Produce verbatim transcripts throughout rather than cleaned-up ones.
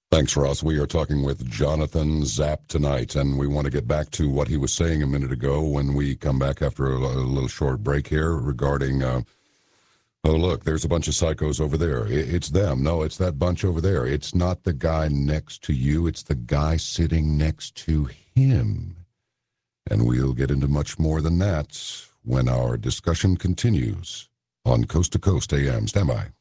Thanks, Ross. We are talking with Jonathan Zapp tonight, and we want to get back to what he was saying a minute ago when we come back after a, a little short break here regarding, uh, oh, look, there's a bunch of psychos over there. It's them. No, it's that bunch over there. It's not the guy next to you. It's the guy sitting next to him. And we'll get into much more than that when our discussion continues on Coast to Coast A M. Stand by.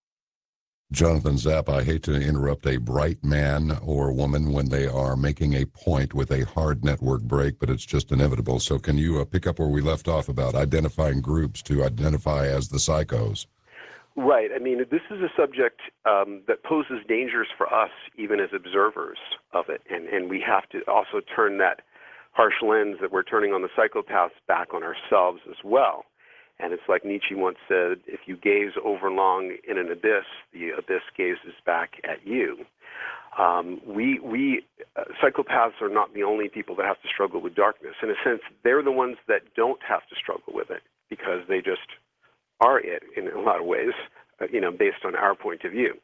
Jonathan Zapp, I hate to interrupt a bright man or woman when they are making a point with a hard network break, but it's just inevitable. So can you uh, pick up where we left off about identifying groups to identify as the psychos? Right. I mean, this is a subject um, that poses dangers for us, even as observers of it. And, and we have to also turn that harsh lens that we're turning on the psychopaths back on ourselves as well. And it's like Nietzsche once said, if you gaze overlong in an abyss, the abyss gazes back at you. Um, we, we uh, psychopaths are not the only people that have to struggle with darkness. In a sense, they're the ones that don't have to struggle with it because they just are it in a lot of ways, uh, you know, based on our point of view.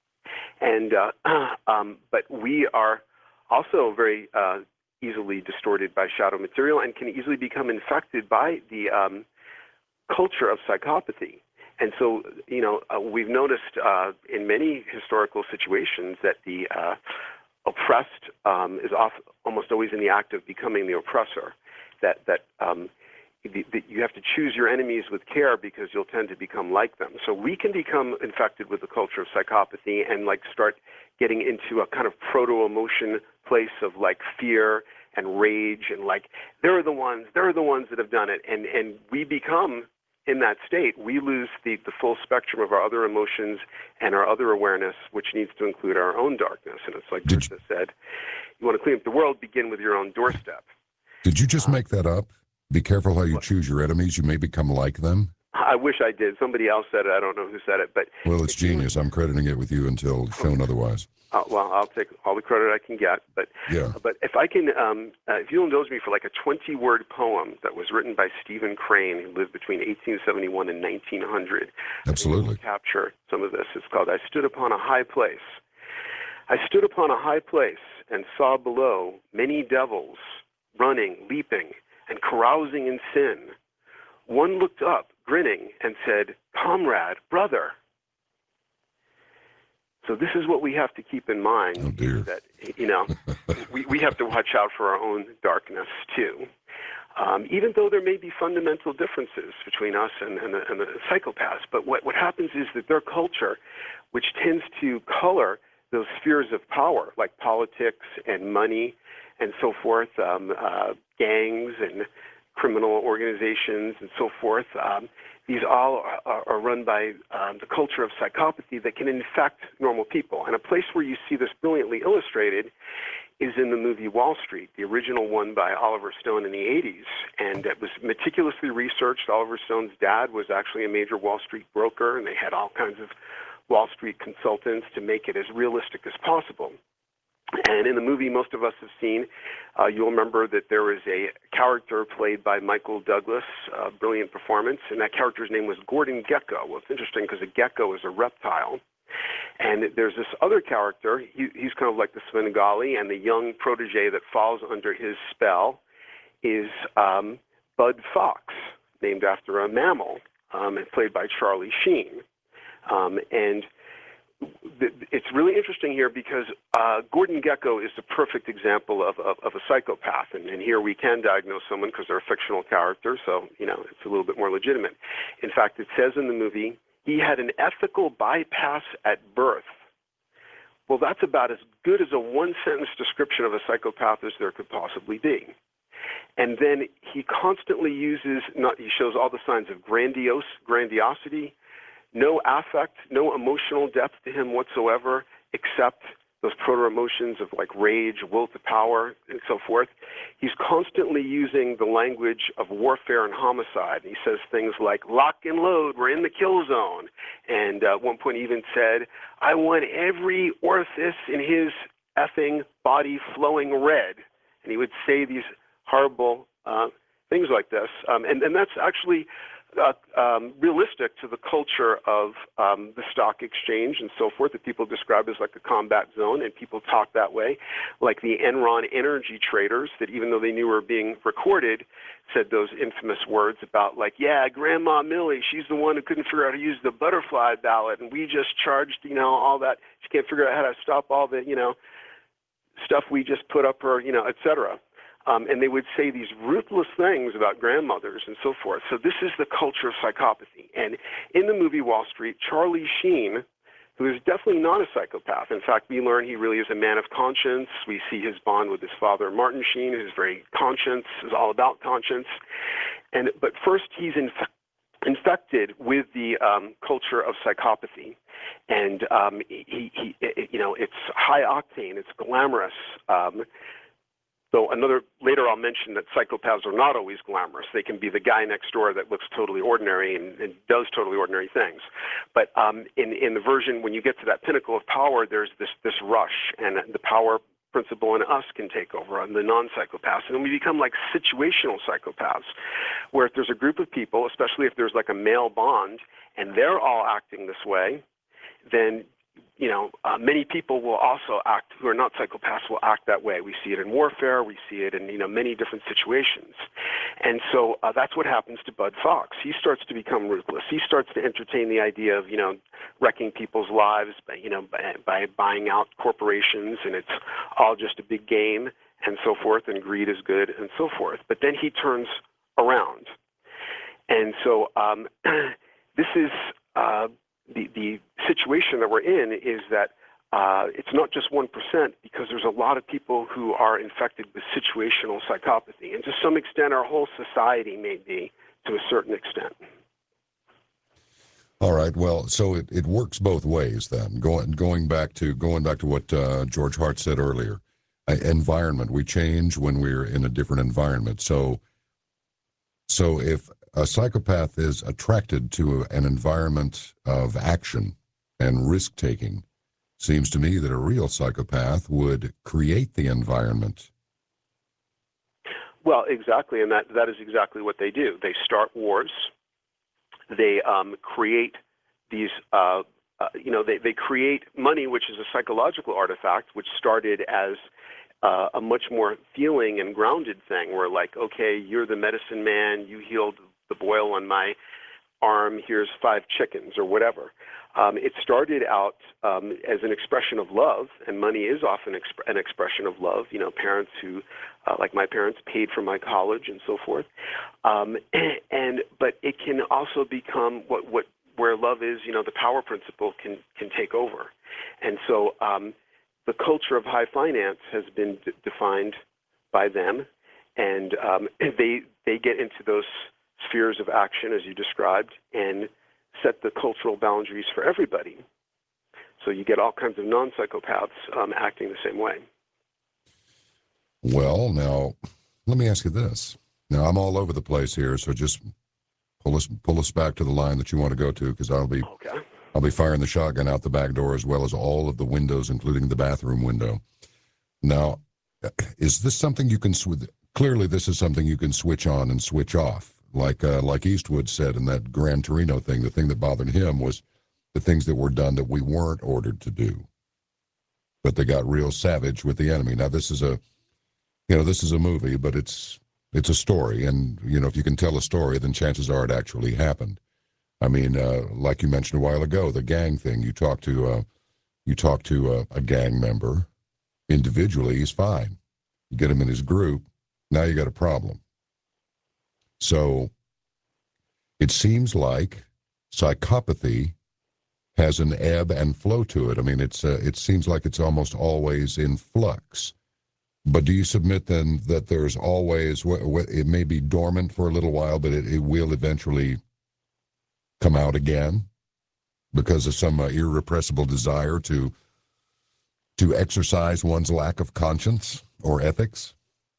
And uh, um, but we are also very uh, easily distorted by shadow material and can easily become infected by the um, culture of psychopathy. And so, you know, uh, we've noticed uh, in many historical situations that the uh, oppressed um, is off, almost always in the act of becoming the oppressor, that, that, um, the, the, you have to choose your enemies with care because you'll tend to become like them. So we can become infected with the culture of psychopathy and like start getting into a kind of proto-emotion place of like fear and rage and like, they're the ones, they're the ones that have done it. And, and we become in that state, we lose the, the full spectrum of our other emotions and our other awareness, which needs to include our own darkness. And it's like Krishna said, you want to clean up the world, begin with your own doorstep. Did you just uh, make that up? Be careful how you choose your enemies. You may become like them. I wish I did. Somebody else said it. I don't know who said it. But well, it's genius. I'm crediting it with you until shown otherwise. Uh, well, I'll take all the credit I can get. But yeah. But if I can, um, uh, if you'll indulge me for like a twenty-word poem that was written by Stephen Crane, who lived between eighteen seventy-one and nineteen hundred. Absolutely. Capture some of this. It's called "I Stood Upon a High Place." I stood upon a high place and saw below many devils running, leaping, and carousing in sin. One looked up, grinning, and said, "Comrade, brother." So this is what we have to keep in mind, oh, dear. that, you know, we, we have to watch out for our own darkness, too. Um, even though there may be fundamental differences between us and, and, the, and the psychopaths. But what, what happens is that their culture, which tends to color those spheres of power, like politics and money and so forth, um, uh, gangs and criminal organizations and so forth, um, these all are, are run by um, the culture of psychopathy that can infect normal people. And a place where you see this brilliantly illustrated is in the movie Wall Street, the original one by Oliver Stone in the eighties. And it was meticulously researched. Oliver Stone's dad was actually a major Wall Street broker, and they had all kinds of Wall Street consultants to make it as realistic as possible. And in the movie most of us have seen, uh, you'll remember that there was a character played by Michael Douglas, a brilliant performance, and that character's name was Gordon Gekko. Well, it's interesting because a gecko is a reptile. And there's this other character, he, he's kind of like the Svengali, and the young protege that falls under his spell is um, Bud Fox, named after a mammal, um, and played by Charlie Sheen. Um, and it's really interesting here because uh, Gordon Gekko is the perfect example of, of, of a psychopath, and, and here we can diagnose someone because they're a fictional character, so you know it's a little bit more legitimate. In fact, it says in the movie, he had an ethical bypass at birth. Well, that's about as good as a one-sentence description of a psychopath as there could possibly be. And then he constantly uses, not, he shows all the signs of grandiose, grandiosity, no affect, no emotional depth to him whatsoever, except those proto-emotions of like rage, will to power, and so forth. He's constantly using the language of warfare and homicide. He says things like, lock and load, we're in the kill zone. And uh, at one point he even said, I want every orifice in his effing body flowing red. And he would say these horrible uh, things like this. Um, and, and that's actually uh, um, realistic to the culture of um, the stock exchange and so forth that people describe as like a combat zone, and people talk that way. Like the Enron energy traders that, even though they knew were being recorded, said those infamous words about like, yeah, Grandma Millie, she's the one who couldn't figure out how to use the butterfly ballot, and we just charged, you know, all that. She can't figure out how to stop all the, you know, stuff we just put up her, you know, et cetera. Um, and they would say these ruthless things about grandmothers and so forth. So this is the culture of psychopathy. And in the movie Wall Street, Charlie Sheen, who is definitely not a psychopath. In fact, we learn he really is a man of conscience. We see his bond with his father, Martin Sheen, who's very conscience, is all about conscience. And but first, he's inf- infected with the um, culture of psychopathy. And um, he, he, you know, it's high octane, it's glamorous. Um, So another, later I'll mention that psychopaths are not always glamorous. They can be the guy next door that looks totally ordinary and, and does totally ordinary things. But um, in, in the version, when you get to that pinnacle of power, there's this, this rush, and the power principle in us can take over on the non-psychopaths. And we become like situational psychopaths, where if there's a group of people, especially if there's like a male bond, and they're all acting this way, then you know, uh, many people will also act, who are not psychopaths, will act that way. We see it in warfare. We see it in, you know, many different situations. And so uh, that's what happens to Bud Fox. He starts to become ruthless. He starts to entertain the idea of, you know, wrecking people's lives by, you know, by, by buying out corporations, and it's all just a big game and so forth, and greed is good and so forth. But then he turns around. And so um, this is... Uh, The, the situation that we're in is that uh, it's not just one percent, because there's a lot of people who are infected with situational psychopathy. And to some extent, our whole society may be, to a certain extent. All right. Well, so it, it works both ways then. Going going back to going back to what uh, George Hart said earlier, uh, environment. We change when we're in a different environment. So, so if a psychopath is attracted to an environment of action and risk-taking, seems to me that a real psychopath would create the environment. Well, exactly, and that, that is exactly what they do. They start wars. They um, create these, uh, uh, you know, they, they create money, which is a psychological artifact, which started as uh, a much more feeling and grounded thing, where like, okay, you're the medicine man, you healed the boil on my arm, here's five chickens or whatever. Um, it started out um, as an expression of love, and money is often exp- an expression of love. You know, parents who, uh, like my parents, paid for my college and so forth. Um, and but it can also become what, what where love is. You know, the power principle can can take over, and so um, the culture of high finance has been d- defined by them, and um, they they get into those spheres of action, as you described, and set the cultural boundaries for everybody. So you get all kinds of non-psychopaths um, acting the same way. Well, now, let me ask you this. Now, I'm all over the place here, so just pull us pull us back to the line that you want to go to, because I'll be Okay. I'll be firing the shotgun out the back door, as well as all of the windows, including the bathroom window. Now, is this something you can sw- clearly this is something you can switch on and switch off? Like uh, like Eastwood said in that Gran Torino thing, the thing that bothered him was the things that were done that we weren't ordered to do. But they got real savage with the enemy. Now this is a, you know, this is a movie, but it's it's a story, and you know, if you can tell a story, then chances are it actually happened. I mean, uh, like you mentioned a while ago, the gang thing. You talk to uh, you talk to a, a gang member individually, he's fine. You get him in his group, now you got a problem. So it seems like psychopathy has an ebb and flow to it. I mean, it's uh, it seems like it's almost always in flux. But do you submit then that there's always, it may be dormant for a little while, but it, it will eventually come out again because of some uh, irrepressible desire to to exercise one's lack of conscience or ethics?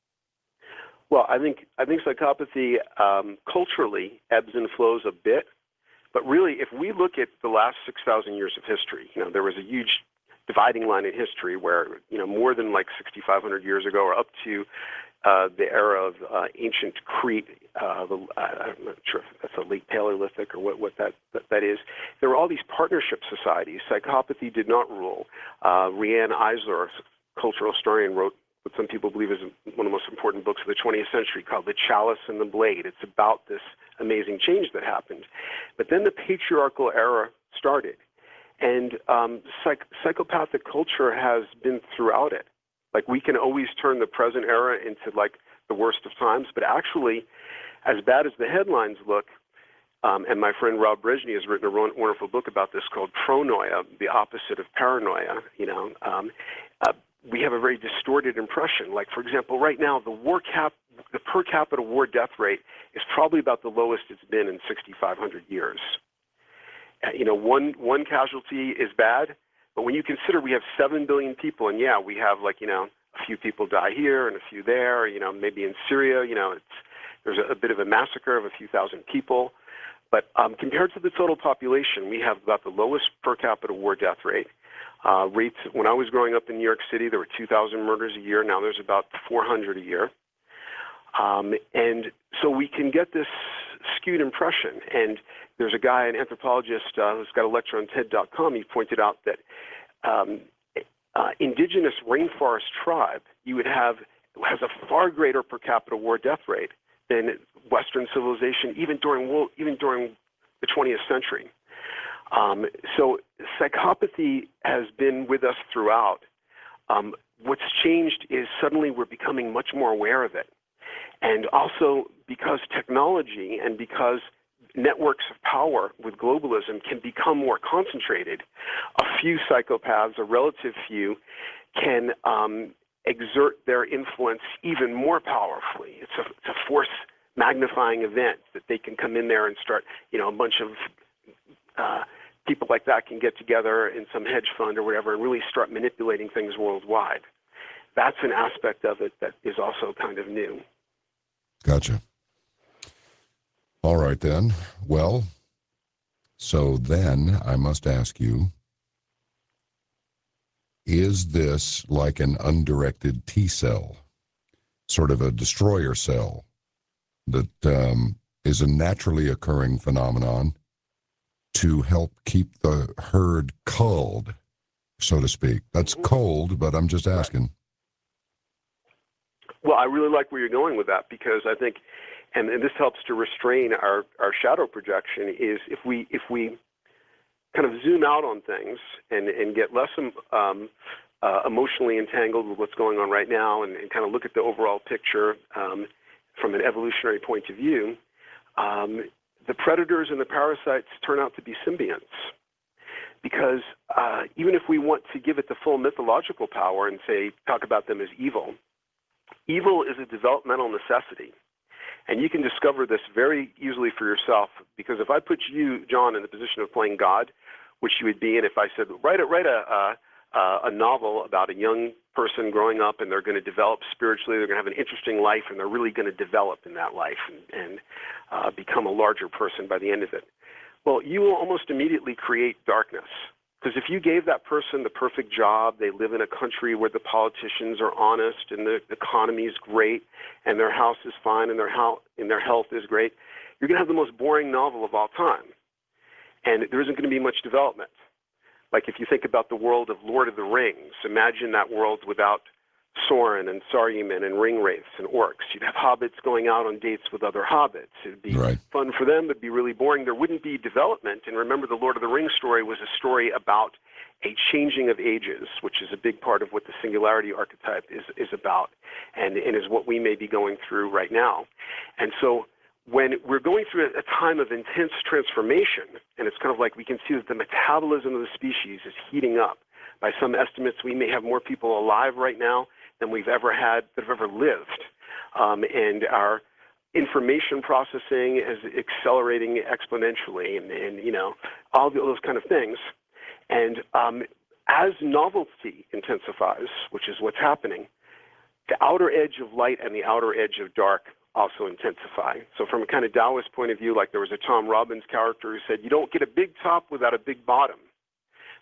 Well, I think I think psychopathy um, culturally ebbs and flows a bit, but really, if we look at the last six thousand years of history, you know, there was a huge dividing line in history where, you know, more than like sixty-five hundred years ago or up to uh, the era of uh, ancient Crete, uh, the, uh, I'm not sure if that's a late Paleolithic or what, what that, that, that is, there were all these partnership societies. Psychopathy did not rule. Uh, Riane Eisler, a cultural historian, wrote what some people believe is one of the most important books of the twentieth century called The Chalice and the Blade. It's about this amazing change that happened. But then the patriarchal era started. And um, psych- psychopathic culture has been throughout it. Like, we can always turn the present era into, like, the worst of times, but actually, as bad as the headlines look, um, and my friend Rob Brezhny has written a wonderful book about this called Pronoia, the opposite of paranoia, you know, um, uh, we have a very distorted impression. Like, for example, right now, the war cap, the per capita war death rate is probably about the lowest it's been in sixty-five hundred years. Uh, you know, one one casualty is bad, but when you consider we have seven billion people, and yeah, we have, like, you know, a few people die here and a few there, you know, maybe in Syria, you know, it's, there's a, a bit of a massacre of a few thousand people. But um, compared to the total population, we have about the lowest per capita war death rate. Uh, rates, when I was growing up in New York City, there were two thousand murders a year. Now there's about four hundred a year. Um, and so we can get this skewed impression. And there's a guy, an anthropologist, uh, who's got a lecture on T E D dot com. He pointed out that um, uh, indigenous rainforest tribe, you would have, has a far greater per capita war death rate than Western civilization, even during even during the twentieth century. Um, so psychopathy has been with us throughout. Um, what's changed is suddenly we're becoming much more aware of it. And also because technology and because networks of power with globalism can become more concentrated, a few psychopaths, a relative few, can um, exert their influence even more powerfully. It's a, it's a force magnifying event that they can come in there and start, you know, a bunch of uh, people like that can get together in some hedge fund or whatever and really start manipulating things worldwide. That's an aspect of it that is also kind of new. Gotcha. All right, then. Well, so then I must ask you, is this like an undirected T cell, sort of a destroyer cell that um, is a naturally occurring phenomenon to help keep the herd culled, so to speak? That's cold, but I'm just asking. Well, I really like where you're going with that, because I think, and, and this helps to restrain our, our shadow projection, is if we if we kind of zoom out on things and, and get less um, uh, emotionally entangled with what's going on right now and, and kind of look at the overall picture um, from an evolutionary point of view, um, the predators and the parasites turn out to be symbionts. Because uh, even if we want to give it the full mythological power and say, talk about them as evil, evil is a developmental necessity. And you can discover this very easily for yourself, because if I put you, John, in the position of playing God, which you would be in if I said, write a, write a, a, a novel about a young person growing up and they're going to develop spiritually, they're going to have an interesting life, and they're really going to develop in that life and, and uh, become a larger person by the end of it. Well, you will almost immediately create darkness. Because if you gave that person the perfect job, they live in a country where the politicians are honest and the economy is great and their house is fine and their, ho- and their health is great, you're going to have the most boring novel of all time. And there isn't going to be much development. Like if you think about the world of Lord of the Rings, imagine that world without Sauron and Saruman and ringwraiths and orcs. You'd have hobbits going out on dates with other hobbits. It'd be right. fun for them. It'd be really boring. There wouldn't be development. And remember, the Lord of the Rings story was a story about a changing of ages, which is a big part of what the singularity archetype is, is about, and, and is what we may be going through right now. And so when we're going through a time of intense transformation, and it's kind of like we can see that the metabolism of the species is heating up. By some estimates, we may have more people alive right now than we've ever had, that have ever lived. Um, and our information processing is accelerating exponentially, and, and you know, all those kind of things. And um, as novelty intensifies, which is what's happening, the outer edge of light and the outer edge of dark also intensify. So from a kind of Taoist point of view, like there was a Tom Robbins character who said, you don't get a big top without a big bottom.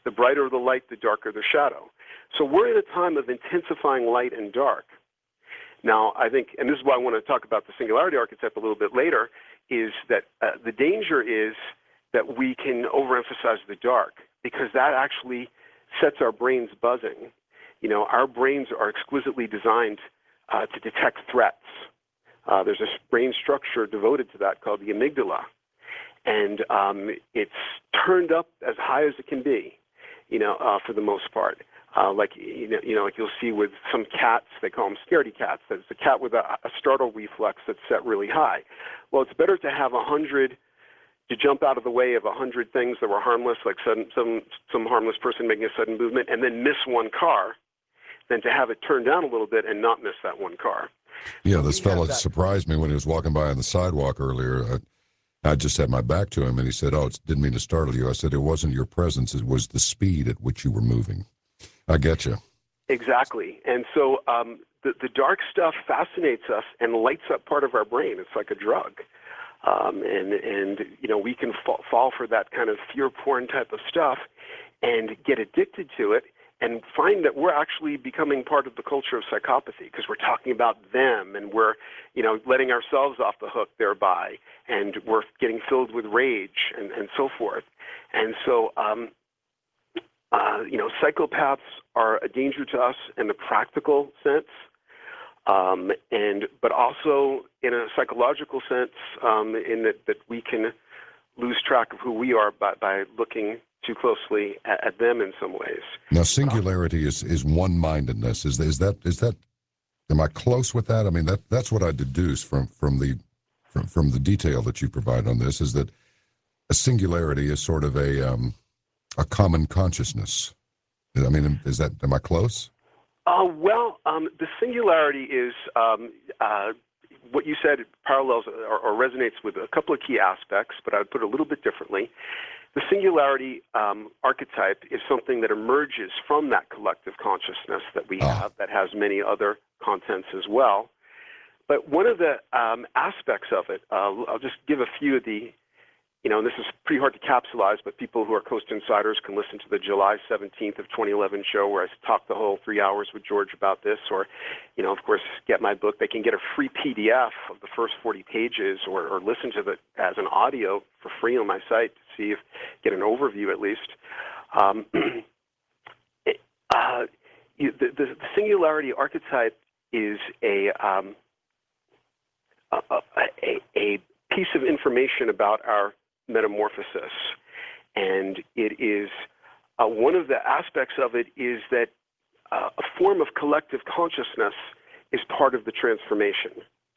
The brighter the light, the darker the shadow. So we're in a time of intensifying light and dark. Now, I think, and this is why I want to talk about the singularity archetype a little bit later, is that uh, the danger is that we can overemphasize the dark, because that actually sets our brains buzzing. You know, our brains are exquisitely designed uh, to detect threats. Uh, there's a brain structure devoted to that called the amygdala, and um, it's turned up as high as it can be, you know, uh, for the most part. Uh, like, you know, you know, like you'll see with some cats, they call them scaredy cats. That's a cat with a, a startle reflex that's set really high. Well, it's better to have a hundred, to jump out of the way of a hundred things that were harmless, like sudden, some some harmless person making a sudden movement, and then miss one car, than to have it turn down a little bit and not miss that one car. Yeah, So this fellow surprised me when he was walking by on the sidewalk earlier. I, I just had my back to him, and he said, "Oh, it didn't mean to startle you." I said, "It wasn't your presence; it was the speed at which you were moving." I get you. Exactly. And so um, the, the dark stuff fascinates us and lights up part of our brain. It's like a drug. Um, and, and, you know, we can fa- fall for that kind of fear porn type of stuff and get addicted to it and find that we're actually becoming part of the culture of psychopathy, because we're talking about them and we're, you know, letting ourselves off the hook thereby, and we're getting filled with rage and, and so forth. And so, um, Uh, you know, psychopaths are a danger to us in the practical sense, um, and but also in a psychological sense, um, in that, that we can lose track of who we are by, by looking too closely at, at them in some ways. Now, singularity is, is one-mindedness. Is is that is that? Am I close with that? I mean, that that's what I deduce from from the from from the detail that you provide on this, is that a singularity is sort of a um, a common consciousness. I mean, is that, am I close? Uh, well, um, the singularity is, um, uh, what you said parallels or, or resonates with a couple of key aspects, but I would put it a little bit differently. The singularity um, archetype is something that emerges from that collective consciousness that we Ah. have, that has many other contents as well. But one of the um, aspects of it, uh, I'll just give a few of the, you know, and this is pretty hard to capsulize, but people who are Coast Insiders can listen to the July seventeenth of twenty eleven show where I talked the whole three hours with George about this, or, you know, of course, get my book. They can get a free P D F of the first forty pages, or, or listen to it as an audio for free on my site to see if, get an overview at least. Um, it, uh, you, the, the singularity archetype is a, um, a, a, a piece of information about our metamorphosis, and it is uh, one of the aspects of it is that uh, a form of collective consciousness is part of the transformation.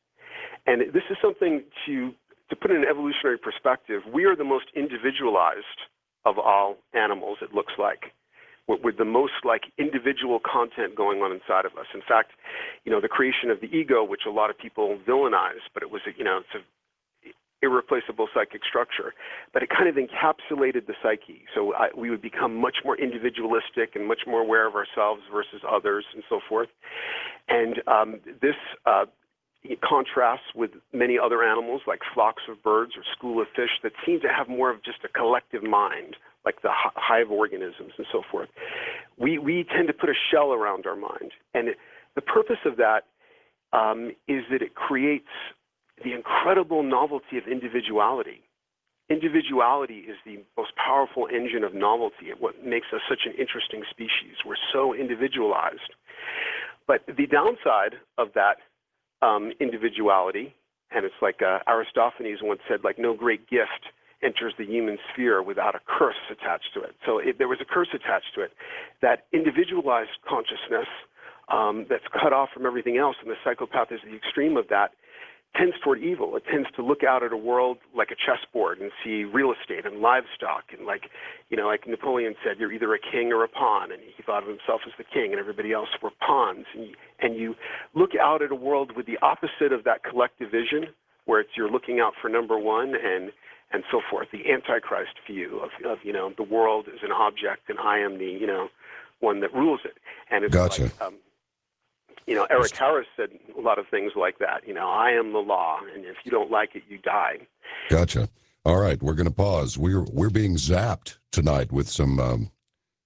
And this is something to to put in an evolutionary perspective. We are the most individualized of all animals, it looks like, with, with the most like individual content going on inside of us. In fact, you know, the creation of the ego, which a lot of people villainize, but it was, you know, it's a irreplaceable psychic structure, but it kind of encapsulated the psyche. So I, we would become much more individualistic and much more aware of ourselves versus others and so forth. And um, this uh, contrasts with many other animals like flocks of birds or school of fish that seem to have more of just a collective mind, like the hive organisms and so forth. We, we tend to put a shell around our mind. And the purpose of that um, is that it creates the incredible novelty of individuality. Individuality is the most powerful engine of novelty. It what makes us such an interesting species. We're so individualized. But the downside of that um, individuality, and it's like uh, Aristophanes once said, like no great gift enters the human sphere without a curse attached to it. So it, there was a curse attached to it. That individualized consciousness um, that's cut off from everything else, and the psychopath is the extreme of that, tends toward evil. It tends to look out at a world like a chessboard and see real estate and livestock, and like, you know, like Napoleon said, you're either a king or a pawn, and he thought of himself as the king, and everybody else were pawns. And you, and you look out at a world with the opposite of that collective vision, where it's you're looking out for number one and and so forth. The Antichrist view of, of you know, the world is an object, and I am the, you know, one that rules it. And it's Gotcha. like, um, you know, Eric Harris said a lot of things like that. You know, I am the law, and if you don't like it, you die. Gotcha. All right, we're going to pause. We're we're being zapped tonight with some um,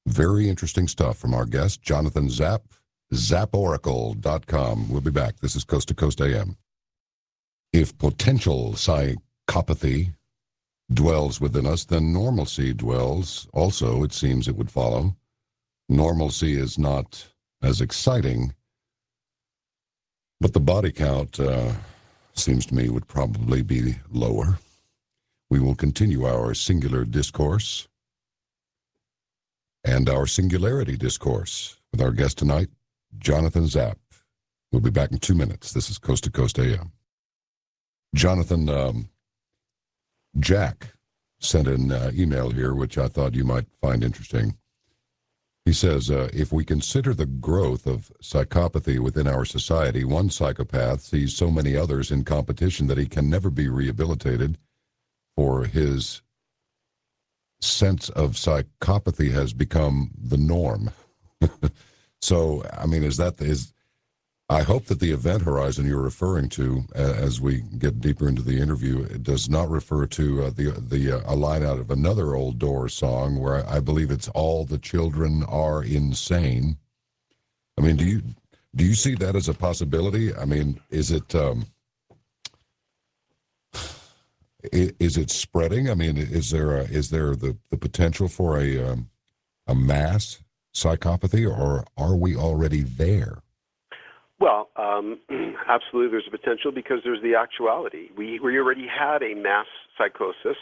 Very interesting stuff from our guest, Jonathan Zapp, zap oracle dot com. We'll be back. This is Coast to Coast A M. If potential psychopathy dwells within us, then normalcy dwells. Also, it seems it would follow. Normalcy is not as exciting, but the body count, uh, seems to me, would probably be lower. We will continue our singular discourse and our singularity discourse with our guest tonight, Jonathan Zapp. We'll be back in two minutes. This is Coast to Coast A M. Jonathan, um, Jack sent an uh, email here, which I thought you might find interesting. He says, uh, if we consider the growth of psychopathy within our society, one psychopath sees so many others in competition that he can never be rehabilitated, for his sense of psychopathy has become the norm. So, I mean, is that, is, I hope that the event horizon you're referring to, uh, as we get deeper into the interview, it does not refer to uh, the, the uh, a line out of another old Doors song where I, I believe it's all the children are insane. I mean, do you, do you see that as a possibility? I mean, is it, um, is it spreading? I mean, is there a, is there the, the potential for a um, a mass psychopathy, or are we already there? Well, um, absolutely, there's a potential because there's the actuality. We we already had a mass psychosis,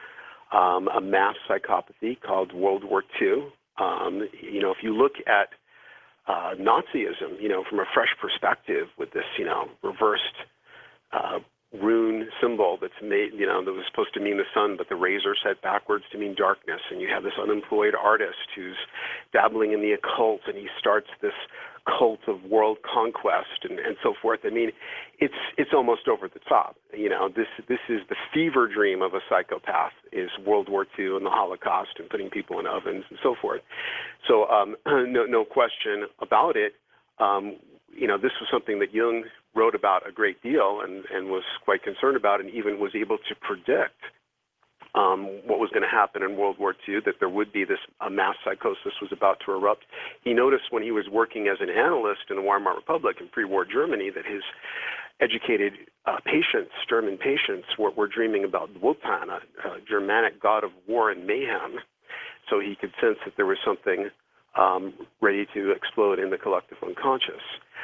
um, a mass psychopathy called World War Two. Um, you know, if you look at uh, Nazism, you know, from a fresh perspective with this, you know, reversed uh, rune symbol that's made, you know, that was supposed to mean the sun, but the razor set backwards to mean darkness. And you have this unemployed artist who's dabbling in the occult, and he starts this cult of world conquest and, and so forth. I mean, it's it's almost over the top. You know, this this is the fever dream of a psychopath, is World War Two and the Holocaust and putting people in ovens and so forth. So um, no no question about it. Um, you know, this was something that Jung wrote about a great deal and, and was quite concerned about, and even was able to predict um, what was going to happen in World War Two, that there would be this a mass psychosis was about to erupt. He noticed when he was working as an analyst in the Weimar Republic in pre-war Germany that his educated uh, patients, German patients, were, were dreaming about Wotan, a, a Germanic god of war and mayhem. So he could sense that there was something um, ready to explode in the collective unconscious.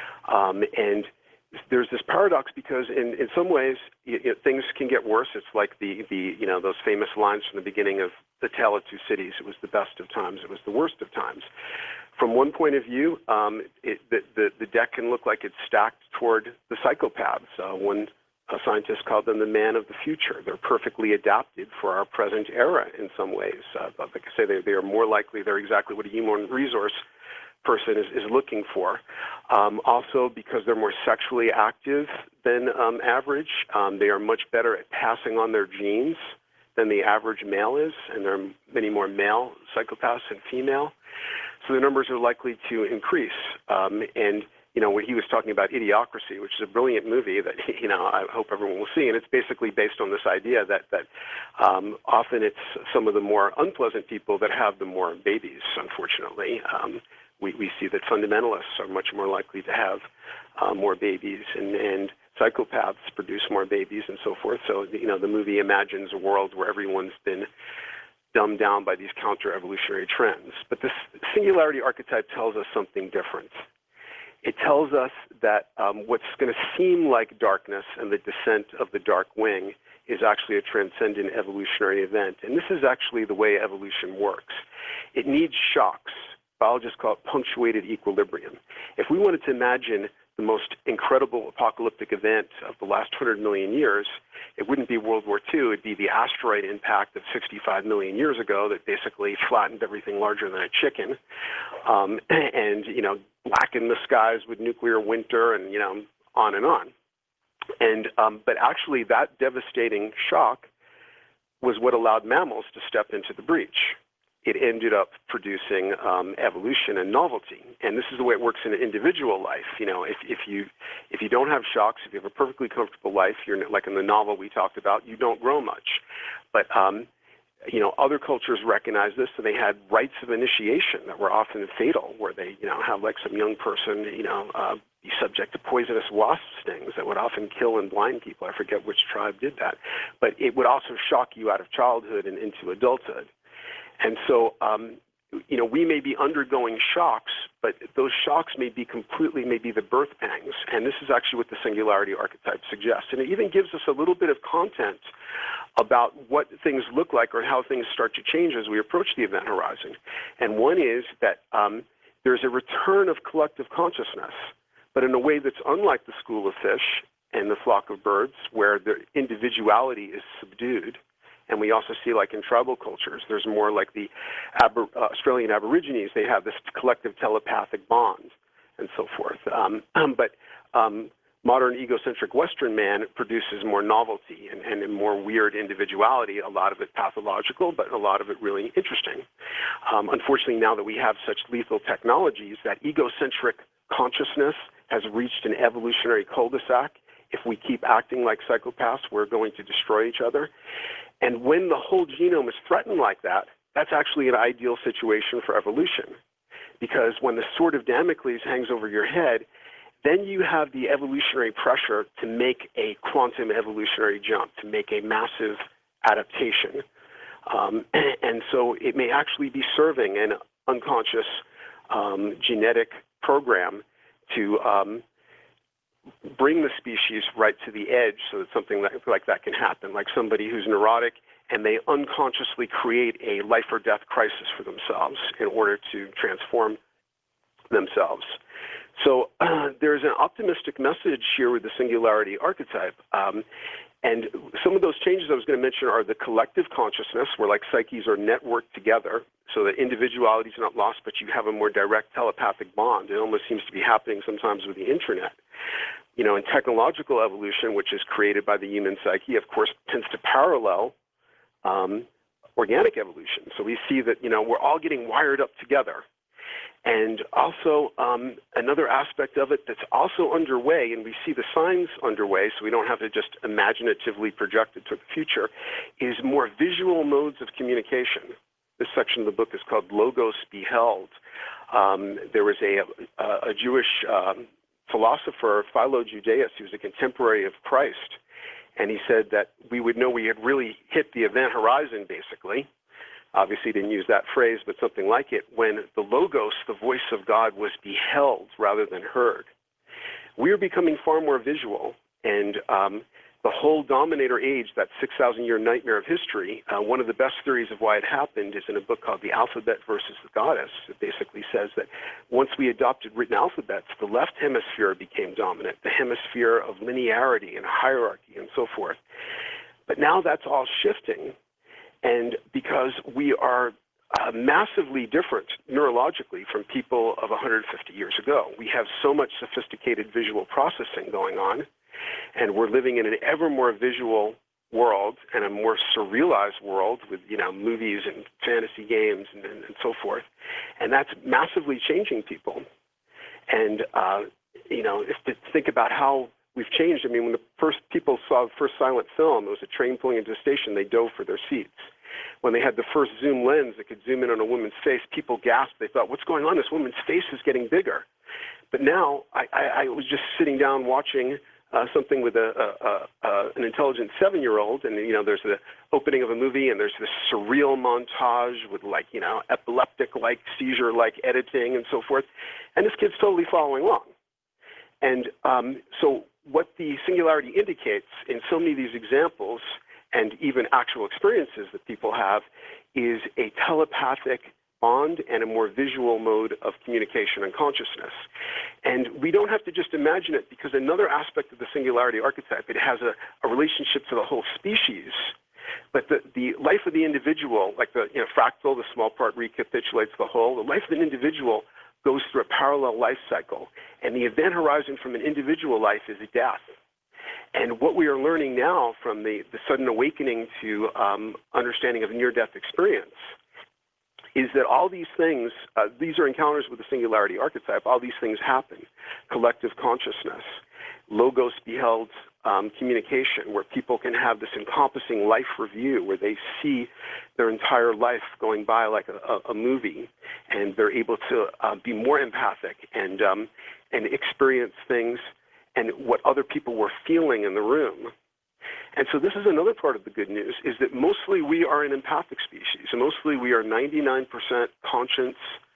Um, and there's this paradox because in, in some ways you, you know, things can get worse. It's like the, the, you know, those famous lines from the beginning of The Tale of Two Cities. It was the best of times. It was the worst of times. From one point of view, um, it, the, the, the deck can look like it's stacked toward the psychopaths. Uh, one a scientist called them the man of the future. They're perfectly adapted for our present era in some ways. Uh, but like I say, they, they are more likely, they're exactly what a human resource person is, is looking for. Um, also, because they're more sexually active than um, average, um, they are much better at passing on their genes than the average male is, and there are many more male psychopaths than female. So the numbers are likely to increase. Um, and, you know, when he was talking about Idiocracy, which is a brilliant movie that, you know, I hope everyone will see, and it's basically based on this idea that, that um, often it's some of the more unpleasant people that have the more babies, unfortunately. Um, We, we see that fundamentalists are much more likely to have uh, more babies, and, and psychopaths produce more babies and so forth. So, you know, the movie imagines a world where everyone's been dumbed down by these counter-evolutionary trends. But this singularity archetype tells us something different. It tells us that um, what's going to seem like darkness and the descent of the dark wing is actually a transcendent evolutionary event. And this is actually the way evolution works. It needs shocks. Biologists call it punctuated equilibrium. If we wanted to imagine the most incredible apocalyptic event of the last one hundred million years, it wouldn't be World War Two. It'd be the asteroid impact of sixty-five million years ago that basically flattened everything larger than a chicken, um, and, you know, blackened the skies with nuclear winter, and, you know, on and on. And um, but actually, that devastating shock was what allowed mammals to step into the breach. It ended up producing um, evolution and novelty. And this is the way it works in an individual life. You know, if, if you if you don't have shocks, if you have a perfectly comfortable life, you're like in the novel we talked about, you don't grow much. But um, you know, other cultures recognize this, and they had rites of initiation that were often fatal, where they, you know, have like some young person, you know, uh, be subject to poisonous wasp stings that would often kill and blind people. I forget which tribe did that, but it would also shock you out of childhood and into adulthood. And so, um, you know, we may be undergoing shocks, but those shocks may be completely, maybe the birth pangs. And this is actually what the singularity archetype suggests. And it even gives us a little bit of content about what things look like or how things start to change as we approach the event horizon. And one is that um, there's a return of collective consciousness, but in a way that's unlike the school of fish and the flock of birds, where the individuality is subdued. And we also see, like in tribal cultures, there's more like the Aber- uh, Australian Aborigines, they have this collective telepathic bond and so forth. Um, but um, modern egocentric Western man produces more novelty and, and a more weird individuality, a lot of it pathological, but a lot of it really interesting. Um, unfortunately, now that we have such lethal technologies, that egocentric consciousness has reached an evolutionary cul-de-sac. If we keep acting like psychopaths, we're going to destroy each other. And when the whole genome is threatened like that, that's actually an ideal situation for evolution. Because when the sword of Damocles hangs over your head, then you have the evolutionary pressure to make a quantum evolutionary jump, to make a massive adaptation. Um, and so it may actually be serving an unconscious um, genetic program to um, bring the species right to the edge so that something like, like that can happen, like somebody who's neurotic and they unconsciously create a life or death crisis for themselves in order to transform themselves. So uh, there's an optimistic message here with the singularity archetype. Um, and some of those changes I was going to mention are the collective consciousness, where like psyches are networked together so that individuality is not lost, but you have a more direct telepathic bond. It almost seems to be happening sometimes with the internet. You know, and technological evolution, which is created by the human psyche, of course, tends to parallel um, organic evolution. So we see that, you know, we're all getting wired up together. And also um, another aspect of it that's also underway, and we see the signs underway, so we don't have to just imaginatively project it to the future, is more visual modes of communication. This section of the book is called Logos Beheld. Um, there was a, a, a Jewish um, philosopher, Philo Judaeus, he was a contemporary of Christ, and he said that we would know we had really hit the event horizon, basically. Obviously, he didn't use that phrase, but something like it, when the Logos, the voice of God, was beheld rather than heard. We are becoming far more visual, and um, the whole Dominator age, that six thousand year nightmare of history, uh, one of the best theories of why it happened is in a book called The Alphabet versus the Goddess. It basically says that once we adopted written alphabets, the left hemisphere became dominant, the hemisphere of linearity and hierarchy and so forth. But now that's all shifting. And because we are uh, massively different neurologically from people of one hundred fifty years ago, we have so much sophisticated visual processing going on, and we're living in an ever more visual world and a more surrealized world with, you know, movies and fantasy games and, and, and so forth. And that's massively changing people. And, uh, you know, if to think about how we've changed. I mean, when the first people saw the first silent film, it was a train pulling into a station, they dove for their seats. When they had the first zoom lens that could zoom in on a woman's face, people gasped. They thought, what's going on? This woman's face is getting bigger. But now I, I, I was just sitting down watching uh, something with a, a, a, a, an intelligent seven-year-old, and, you know, there's the opening of a movie, and there's this surreal montage with, like, you know, epileptic-like, seizure-like editing and so forth. And this kid's totally following along. And um, so what the singularity indicates in so many of these examples and even actual experiences that people have is a telepathic bond and a more visual mode of communication and consciousness. And we don't have to just imagine it, because another aspect of the singularity archetype, it has a, a relationship to the whole species. But the, the life of the individual, like the, you know, fractal, the small part recapitulates the whole, the life of an individual goes through a parallel life cycle. And the event horizon from an individual life is death. And what we are learning now from the, the sudden awakening to um, understanding of near-death experience is that all these things, uh, these are encounters with the singularity archetype, all these things happen. Collective consciousness, Logos Beheld um, communication, where people can have this encompassing life review, where they see their entire life going by like a, a, a movie, and they're able to uh, be more empathic and um, and experience things and what other people were feeling in the room. And so this is another part of the good news, is that mostly we are an empathic species. And mostly we are ninety-nine percent conscience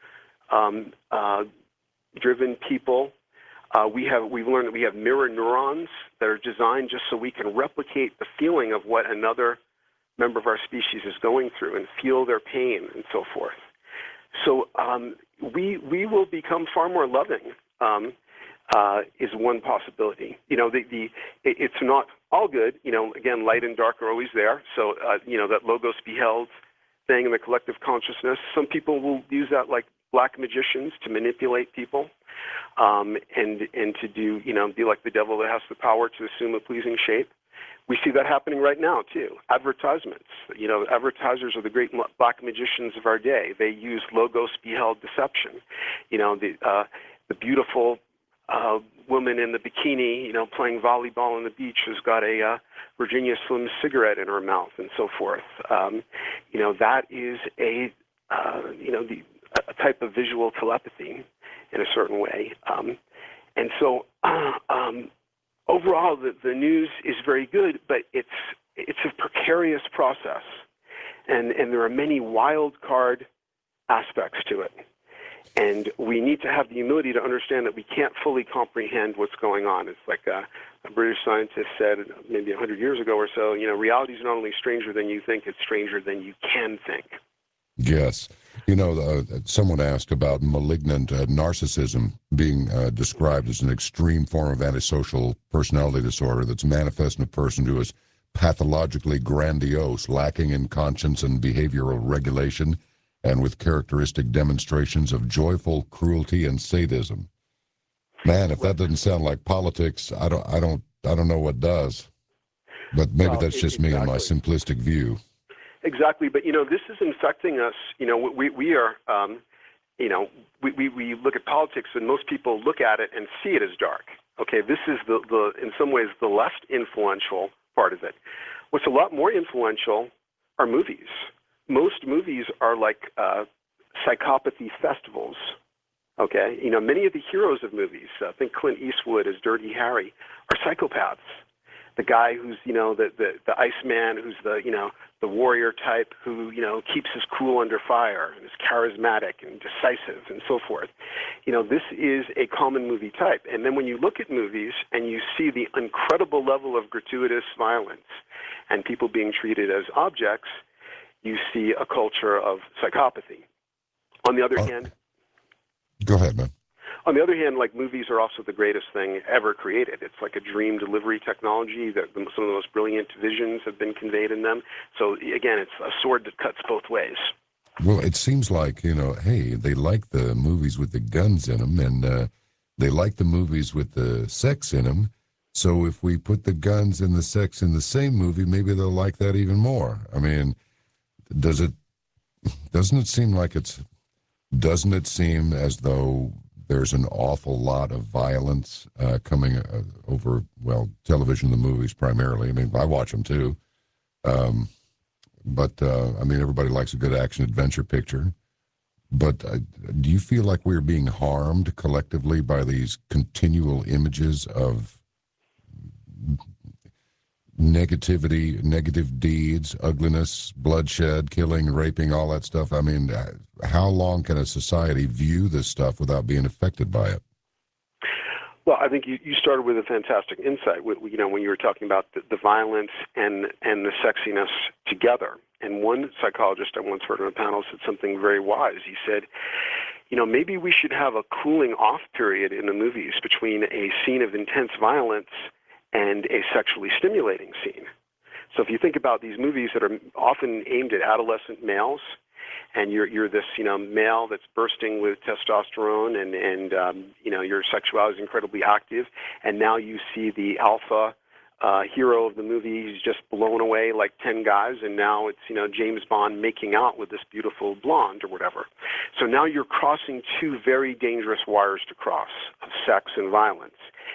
um, uh, driven people. Uh, we have, we've learned that we have mirror neurons that are designed just so we can replicate the feeling of what another member of our species is going through and feel their pain and so forth. So um, we, we will become far more loving. Um, Uh, is one possibility. You know, the, the it, it's not all good. You know, again, light and dark are always there. So, uh, you know, that logos beheld thing in the collective consciousness, some people will use that like black magicians to manipulate people um, and, and to do, you know, be like the devil that has the power to assume a pleasing shape. We see that happening right now, too. Advertisements. You know, advertisers are the great black magicians of our day. They use logos beheld deception. You know, the, uh, the beautiful Uh, woman in the bikini, you know, playing volleyball on the beach has got a uh, Virginia Slim cigarette in her mouth and so forth. Um, you know, that is a, uh, you know, the, a type of visual telepathy in a certain way. Um, and so uh, um, overall, the, the news is very good, but it's, it's a precarious process. And, and there are many wild card aspects to it. And we need to have the humility to understand that we can't fully comprehend what's going on. It's like a, a British scientist said maybe a hundred years ago or so, you know, reality is not only stranger than you think, it's stranger than you can think. Yes. You know, uh, someone asked about malignant uh, narcissism being uh, described as an extreme form of antisocial personality disorder that's manifest in a person who is pathologically grandiose, lacking in conscience and behavioral regulation, and with characteristic demonstrations of joyful cruelty and sadism. Man, if that doesn't sound like politics, I don't, I don't, I don't know what does. But maybe Well, that's just exactly. me and my simplistic view. Exactly, but you know, this is infecting us. You know, we we are, um, you know, we, we we look at politics, and most people look at it and see it as dark. Okay, this is the the in some ways the less influential part of it. What's a lot more influential are movies. Most movies are like uh, psychopathy festivals, okay? You know, many of the heroes of movies, I uh, think Clint Eastwood as Dirty Harry, are psychopaths. The guy who's, you know, the, the, the Iceman, who's the, you know, the warrior type who, you know, keeps his cool under fire and is charismatic and decisive and so forth. You know, this is a common movie type. And then when you look at movies and you see the incredible level of gratuitous violence and people being treated as objects, you see a culture of psychopathy. On the other Oh, hand, go ahead, man. On the other hand, like movies are also the greatest thing ever created. It's like a dream delivery technology that some of the most brilliant visions have been conveyed in them. So again, it's a sword that cuts both ways. Well, it seems like, you know, hey, they like the movies with the guns in them, and uh, they like the movies with the sex in them. So if we put the guns and the sex in the same movie, maybe they'll like that even more. I mean, Does it, doesn't it seem like it's, doesn't it seem as though there's an awful lot of violence uh, coming uh, over, well, television, the movies primarily. I mean, I watch them too. Um, but, uh, I mean, everybody likes a good action adventure picture. But uh, do you feel like we're being harmed collectively by these continual images of negativity, negative deeds, ugliness, bloodshed, killing, raping, all that stuff? I mean, how long can a society view this stuff without being affected by it? Well, I think you, you started with a fantastic insight, with, you know, when you were talking about the, the violence and, and the sexiness together. And one psychologist I once heard on a panel said something very wise. He said, you know, maybe we should have a cooling off period in the movies between a scene of intense violence and a sexually stimulating scene. So if you think about these movies that are often aimed at adolescent males, and you're you're this, you know, male that's bursting with testosterone, and and um, you know, your sexuality is incredibly active, and now you see the alpha uh, hero of the movie. He's just blown away like ten guys, and now it's, you know, James Bond making out with this beautiful blonde or whatever. So now you're crossing two very dangerous wires to cross of sex and violence.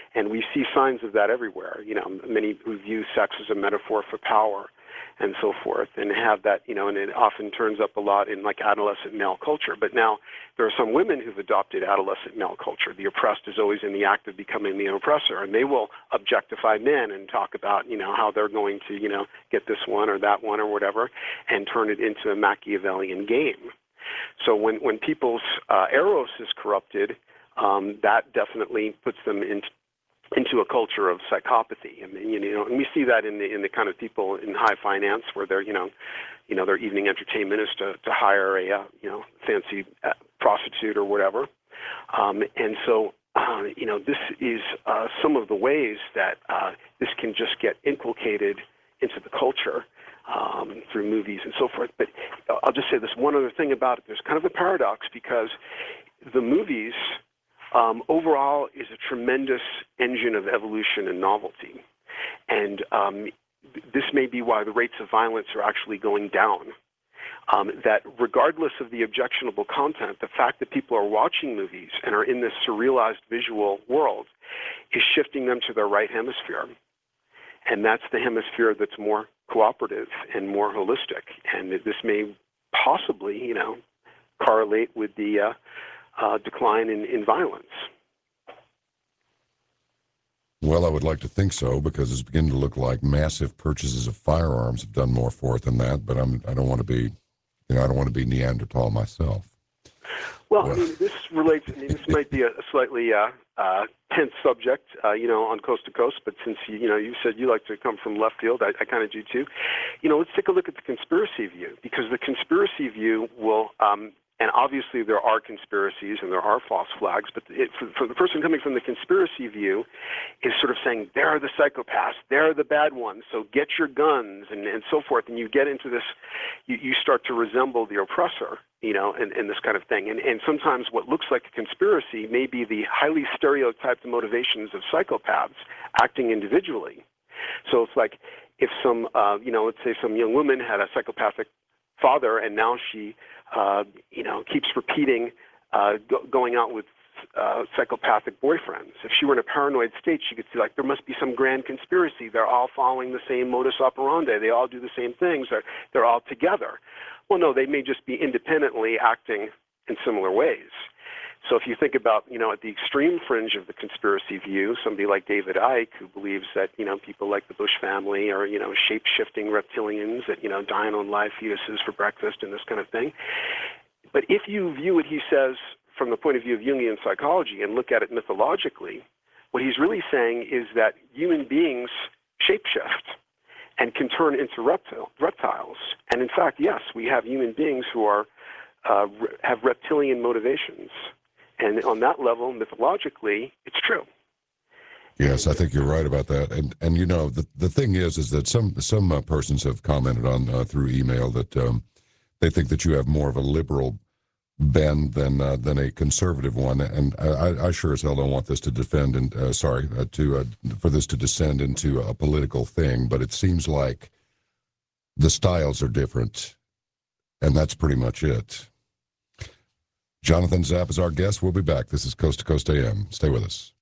And we see signs of that everywhere. You know, many who view sex as a metaphor for power and so forth, and have that, you know, and it often turns up a lot in like adolescent male culture. But now there are some women who've adopted adolescent male culture. The oppressed is always in the act of becoming the oppressor, and they will objectify men and talk about, you know, how they're going to, you know, get this one or that one or whatever, and turn it into a Machiavellian game. So when, when people's uh, eros is corrupted, um, that definitely puts them into into a culture of psychopathy. I mean, you know, and we see that in the in the kind of people in high finance where they're, you know, you know, their evening entertainment is to, to hire a, uh, you know, fancy uh, prostitute or whatever. Um, and so, uh, you know, this is uh, some of the ways that uh, this can just get inculcated into the culture um, through movies and so forth. But I'll just say this one other thing about it. There's kind of a paradox because the movies Um, overall is a tremendous engine of evolution and novelty. And um, this may be why the rates of violence are actually going down. Um, that regardless of the objectionable content, the fact that people are watching movies and are in this surrealized visual world is shifting them to their right hemisphere. And that's the hemisphere that's more cooperative and more holistic. And this may possibly, you know, correlate with the uh, Uh, decline in, in violence. Well, I would like to think so, because it's beginning to look like massive purchases of firearms have done more for it than that. But I'm I don't want to be, you know, I don't want to be Neanderthal myself. Well, well. I mean, this relates. I mean, this might be a, a slightly uh, uh, tense subject, uh, you know, on Coast to Coast. But since you, you know, you said you like to come from left field, I, I kind of do too. You know, let's take a look at the conspiracy view, because the conspiracy view will. Um, And obviously there are conspiracies and there are false flags, but it, for, for the person coming from the conspiracy view is sort of saying, they're the psychopaths, they're the bad ones, so get your guns and, and so forth. And you get into this, you, you start to resemble the oppressor, you know, and, and this kind of thing. And, and sometimes what looks like a conspiracy may be the highly stereotyped motivations of psychopaths acting individually. So it's like if some, uh, you know, let's say some young woman had a psychopathic father, and now she, uh, you know, keeps repeating uh, go- going out with uh, psychopathic boyfriends. If she were in a paranoid state, she could see like there must be some grand conspiracy. They're all following the same modus operandi. They all do the same things. They're, they're all together. Well, no, they may just be independently acting in similar ways. So if you think about, you know, at the extreme fringe of the conspiracy view, somebody like David Icke, who believes that, you know, people like the Bush family are, you know, shape-shifting reptilians that, you know, dine on live fetuses for breakfast and this kind of thing. But if you view what he says from the point of view of Jungian psychology and look at it mythologically, what he's really saying is that human beings shapeshift and can turn into reptile, reptiles. And in fact, yes, we have human beings who are uh, re- have reptilian motivations. And on that level, mythologically, it's true. Yes, I think you're right about that. And and you know, the the thing is, is that some some uh, persons have commented on uh, through email that um, they think that you have more of a liberal bend than uh, than a conservative one. And I, I sure as hell don't want this to defend and uh, sorry uh, to uh, for this to descend into a political thing. But it seems like the styles are different, and that's pretty much it. Jonathan Zapp is our guest. We'll be back. This is Coast to Coast A M. Stay with us.